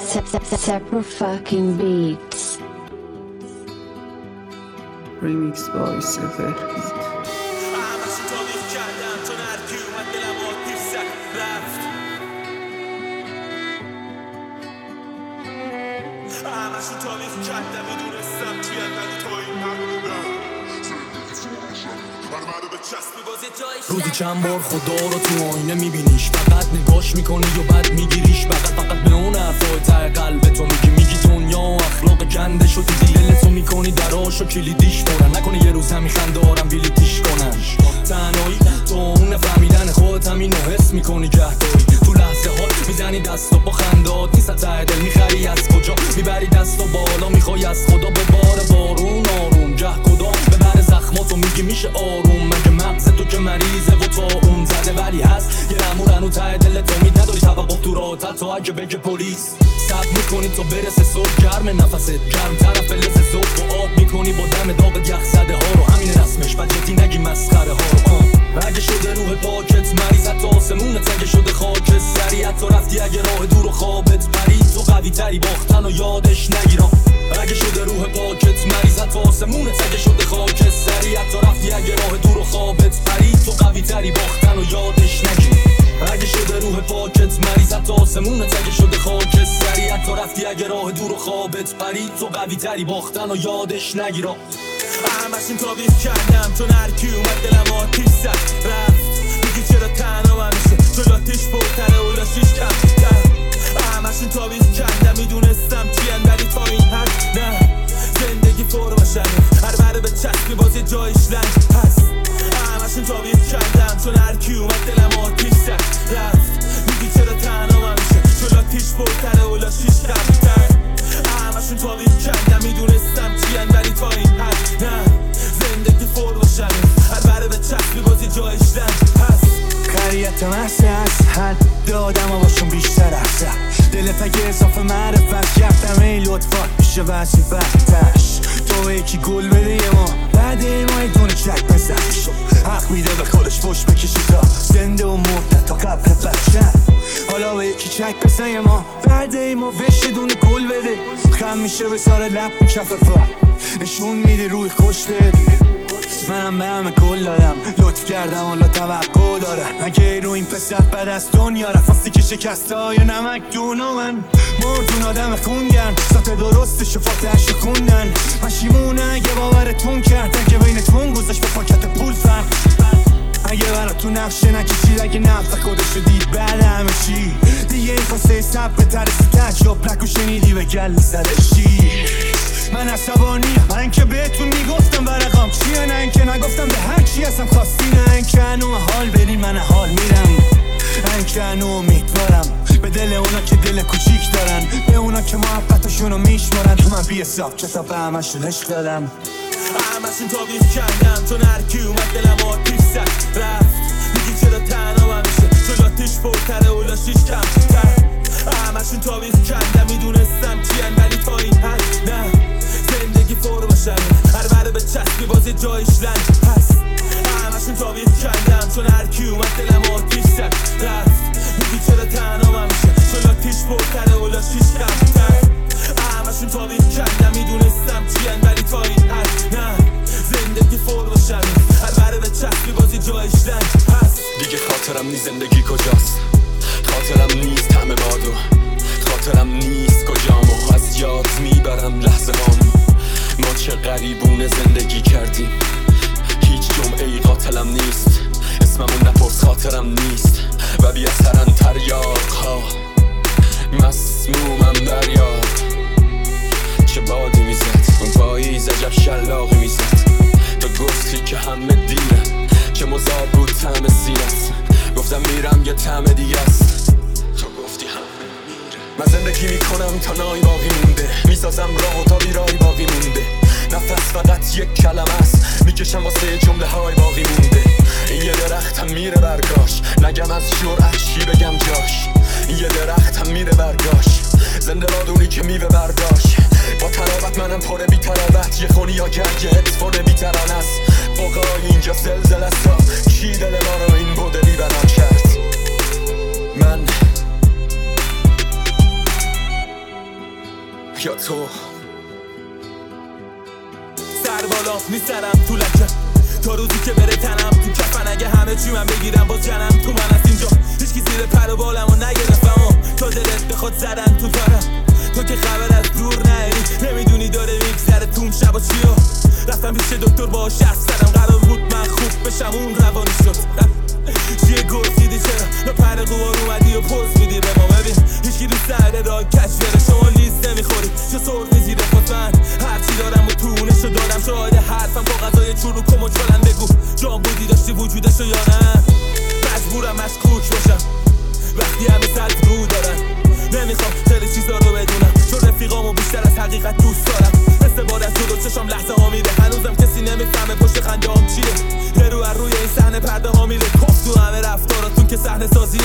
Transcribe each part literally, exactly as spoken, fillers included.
Separate fucking beats. Remix by Sefer همشون تاریخ کردم میدونستم چیه ولی تو این نبودم برمده به چسبی بازی جایش روزی چند بار خدا رو تو آینه میبینیش، فقط نگاش میکنی و بعد میگیریش، فقط فقط به اون حرفای ته قلب تو میگی میگی دنیا و اخلاق گنده شو دیدی دلتو میکنی دراشو کلیدیش کنن، نکنه یه روز همین خنده هارم بیلیتیش کنن. تنهایی تو اون فهمیدن خودت همینو حس میکنی گهداری تو لحظه ها میزنی دست و با خندات نیست ته دل میخری از کجا میبری دست و بالا میخوای از خدا به بار بارون آروم گه کدام ببر زخماتو میگی میشه آروم مگه مغز تو که مریضه و تا اون زده ولی هست یه رمورن و ته دل تو مید نداری توقع تو راحت تا اگه بگه پلیس سب میکنی تا برسه صبح گرم نفست گرم طرف فلز زوب و آب میکنی با دم داغ یخ زده ها رو همین رسمش و جدی نگی مسخره ها رو آن اگه شده روح پاکت مریض حتی آسمونت اگه شده خاک سریعت تو رفتی اگه راه دور و خوابت پرید تو قوی تری باختن و یادش نگیرم اگه شده روح پاکت مریض حتی آسمونت اگه شده خاک سریعت تو رفتی اگه راه دور و خوابت پرید تو قوی تری باختن و یادش نگیرم اگه شده روح پاکت مریض حتی آسمونت اگه شده خاک سریعت تو رفتی اگه راه دور و خوابت پرید تو قوی تری باختن و یادش نگیرم همشون تابیف کردم چون هرکی اومد دلم آتیش زد رفت میگی چرا تنها همیشه چون آتیش پرتره و لاشیش کمتر همشون تابیف کردم میدونستم چیان ولی تا این حد نه زندگی فور باشن هر بره به چسبی بازی جایش لنگ هست همشون تابیف کردم چون هرکی اومد دلم آتیش زد رفت میگی چرا تنها همیشه چون آتیش پرتره و لاشیش کمتر همشون تابیف کردم میدونستم چیان ولی تا این حد نه زندگی فور باشن هر بره به چسبی بازی جایش لنگ هست خریت محصه از حد دادم و باشون بیشتر افزد دلت اگه اضافه معرفت کردم ای لطفا میشه وظیفتش تو یکی گل بده یه ما بعد ما یه دونه چک بزن حق میده به خودش فش بکشی تا زنده و مرده تا قبل بچه حالا به یکی چک بزن یه ما بعد ما بهش یه دونه گل بده خم میشه به سار لب و کف پا نشون میده روی خوش بده منم به همه گل دادم لطف کردم حالا توقع دارم اگه رو این پسر بد از دنیا رفاستی که شکسته های نمک دون و من مردون آدم خوندن ساعت درست شفاتش خوندن من شیمونه اگه باورتون کردن که بینتون گذاشت به پاکت پول فرق اگه برا تو نقشه نکشید اگه نفت خودشو دید بعد همه چی دیگه این خواسته سب به ترسی تجرب نکو شنیدی به گل زدشی من عصبانیم من اینکه بهتون میگفتم برقام چیه نه اینکه نگفتم به هر چی هستم خواستی نه اینکه هنو حال برین من حال میرم نه اینکه هنو امیدوارم به دل اونا که دل کوچیک دارن به اونا که محبتشونو میشمارن من بی حساب کتاب به همشون عشق دادم همشون تابیف کردم چون هرکی اومد دلم آتیش زد رفت میگی چرا تنها همیشه چون آتیش پرتره و لاشیش کمتر همشون تابیف کردم میدونستم چیان ولی تا این حد نه زندگی فور باشن هر بره به چسبی بازی جایش لنگ هست همشون تابیف کردم چون هرکی اومد دلم آتیش زد رفت میگی چرا تنها همیشه چون آتیش پرتره و لاشیش کمتر همشون تابیف کردم میدونستم چیان ولی تا این حد نه زندگی فور باشن هر بره به چسبی بازی جایش لنگ هست دیگه خاطرم نیست زندگی کجاست خاطرم نیست همه بادو خاطرم نیست کجامو از یاد میبرم لحظه هامو ما چه غریبونه زندگی کردیم هیچ جمعه ای قاتلم نیست اسممون نپرس خاطرم نیست و بی اثرن تریاق ها مسمومم دریاب چه بادی میزد اون پاییز عجب شلاقی میزد تو گفتی که همه دیره چه مذاب بود طعم سیرت گفتم میرم یه طعم دیگه است تو گفتی همه میره من زندگی میکنم تا نای باقی مونده میسازم راه و تا بیرای باقی مونده نفس فقط یک کلمه است میکشم واسه جمله های باقی مونده این یه درختم میره برگاش نگم از جرأت چی بگم جاش این یه درختم میره برگاش زنده بادونی که میوه برداشت با تراوت منم پره بی تراوت یه خونی یا گرگ اتفانه بی تران است فوقای اینجا زلزل است تا کی دل ما رو این بوده بی بنان کرد من یا تو سر بالا میسرم تو لکه تا روزی که بره تنم تو کفن. اگه همه چی من بگیرم باز جنم تو من از اینجا هیچکی زیر پر و بالمو نگرفتم و تا دلت بخواد زدن تو تارم. تو که خبر از دور نهری نمیدونی داره میگذره توم شب و چیو. رفتم پیش دکتر باش حرف زدم قرار بود من خوب بشم اون روانی شد. چیه گرسیدی چرا نه پر قوار اومدی و پوز میدی به ما. ببین هیچکی رو سر راه کج بره شما لیست نمیخوری چه سرخی زیر پات من هرچی دارم و تونشو دادم. شاید حرفم کاغذای چون رو کم و چلن بگو جان بودی داشتی وجودشو یا نه. مجبورم مشکوک باشم وقتی همه سلط رو دارن. نمیخوام خیلی چیزا رو بدونم چون رفیقامو بیشتر از حقیقت دوست دارم. استباد از جلو چشام لحظه ها میره هنوزم کسی نمیفهمه پشت خنده هم چیه. یه رو از روی این صحنه پرده ها میره کف تو همه رفتاراتون که صحنه سازیه.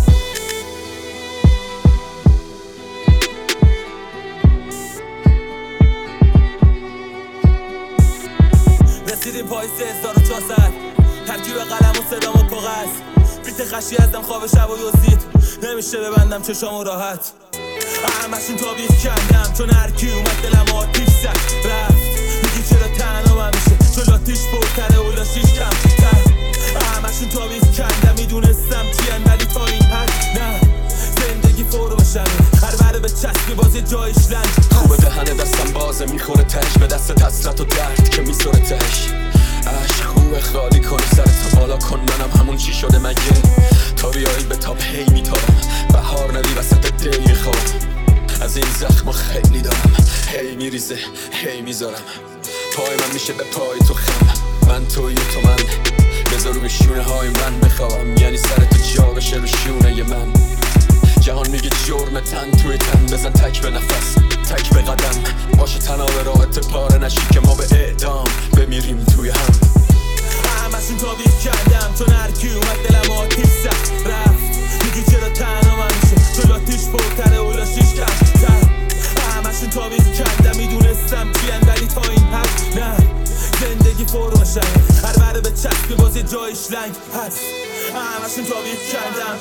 رسیدیم پای سه هزار و چهارصد ترکیب قلم و صدام و کاغذ. بیت خشی ازم خواب شب و یزید نمیشه ببندم چشامو راحت. همشون تابیخ کندم چون هرکی اومد دلم آتیش زد رفت. میگی چرا تنها من میشه چون لاتیش بورتره و لاشیش کم تر. همشون تابیخ کندم میدونستم چیان ولی تا این حد نه. زندگی فرو بشن هر بره به چسبی باز جایش لند. خوبه دهنه دستم بازه میخوره تش به دست حسرت و درد که میسوره تش. عشق خوبه خالی کنی سرت بالا کن منم همون چی شده مگه. تا بیایی به تاب هی میتابم بهار نوی وسط دی خواب. از این زخم خیلی دارم هی میریزه هی میذارم. پای من میشه به پای تو خم من توی تو من. بذار روی شونه های من بخوابم یعنی سرت جا بشه رو شونه من. جهان میگه جرم تن توی تن بزن تک به نفس تک به قدم. باشه تنها به راحت پاره نشی که ما به اعدام بمیریم توی هم. همشون تابیخ کردم چون هرکی اومد دلم آتیش زد رفت. میگی چرا تنها من میشه چون لاتیش بورتره و لاشیش کم تر. همشون تابیخ کردم میدونستم چیان ولی تا این حد نه. زندگی فرو بشن هر بره به چسبی باز جایش لنگ هست. همشون تابیخ کردم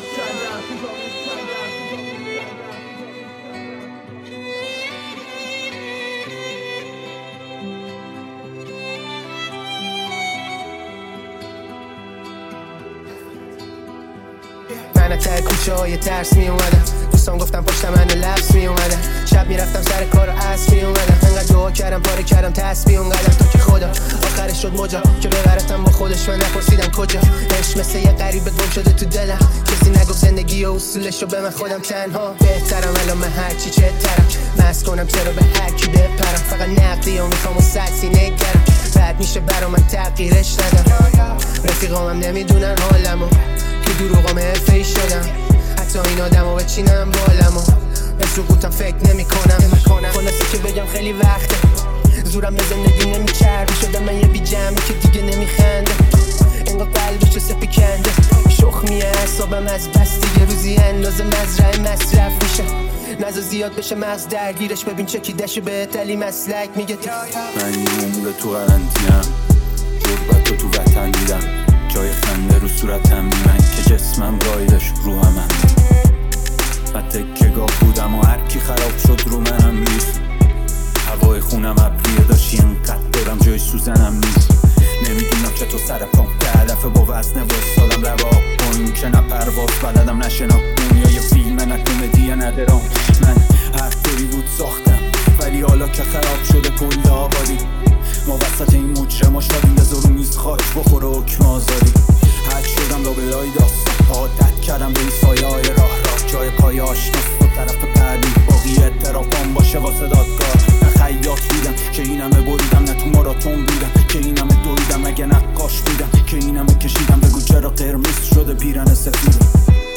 من ته کوچه های ترس می اومدم دوستان گفتم پشت من لبس می اومدم. شب میرفتم سر کار و عصر می اومدم. انقدر دعا کردم پاره کردم تسبیح اونقدر تا که خدا آخرش شد مجا که ببرتم با خودش. من نپرسیدم کجا عشق مثل یه غریب گم شده تو دلم. کسی نگفت زندگی و اصولش رو به من خودم تنها بهترم. الان من هرچی چه ترم مست کنم چرا به هرکی بپرم. فقط نقدی و میخوام و سکسی نگرم بعد میشه برا من تغییرش ندم. رفیقامم نمیدونن حالمو که دروغام حرفه‌ای شدم. حتی این آدمو بچینم بالمو به سقوطم فکر نمی کنم. خلاصه که بگم خیلی وقته زورم به زندگی نمیچربه. شدم من یه بی جمعی که دیگه نمیخنده. انگار قلبشو سپی کنده شخ میه حسابم از بس دیگه. روزی اندازه مزرعه مصرف میشه نزا زیاد بشه مغز درگیرش. ببین چکیدشو به تلی مسلک میگه من این عمر تو قرنطینم غربت رو تو وطن دیدم. جای خنده رو صورتم من که جسمم رایدش رو همم. من تکه گاه بودم و هرکی خراب شد رو منم ریست. هوای خونم ابریه داشتی اینقدر دارم جای سوزنم نیست. نمیدونم چطور سر پام ده دفعه با وزنه واسالم روا با این که نه پرواز بلدم نشنا. دنیا یه فیلمه نه کمدیه نه درام. من هر طوری بود ساختم ولی حالا که خراب شده کل آبادی. ما وسط این مجرما شدیم بذار رو میز خاک بخور و حکم آزادی. حد شدم را به لای داستان عادت کردم به این سایه های راه راه. جای پای آشناس و طرف بعدی باقی اعترافان باشه واسه دادگاه. نه خیاط بودم که این همه بریدم نه تو ماراتون بودم که این همه دویدم. اگه نقاش بودم که این همه کشیدم بگو چرا قرمز شده پیرن سفیدم.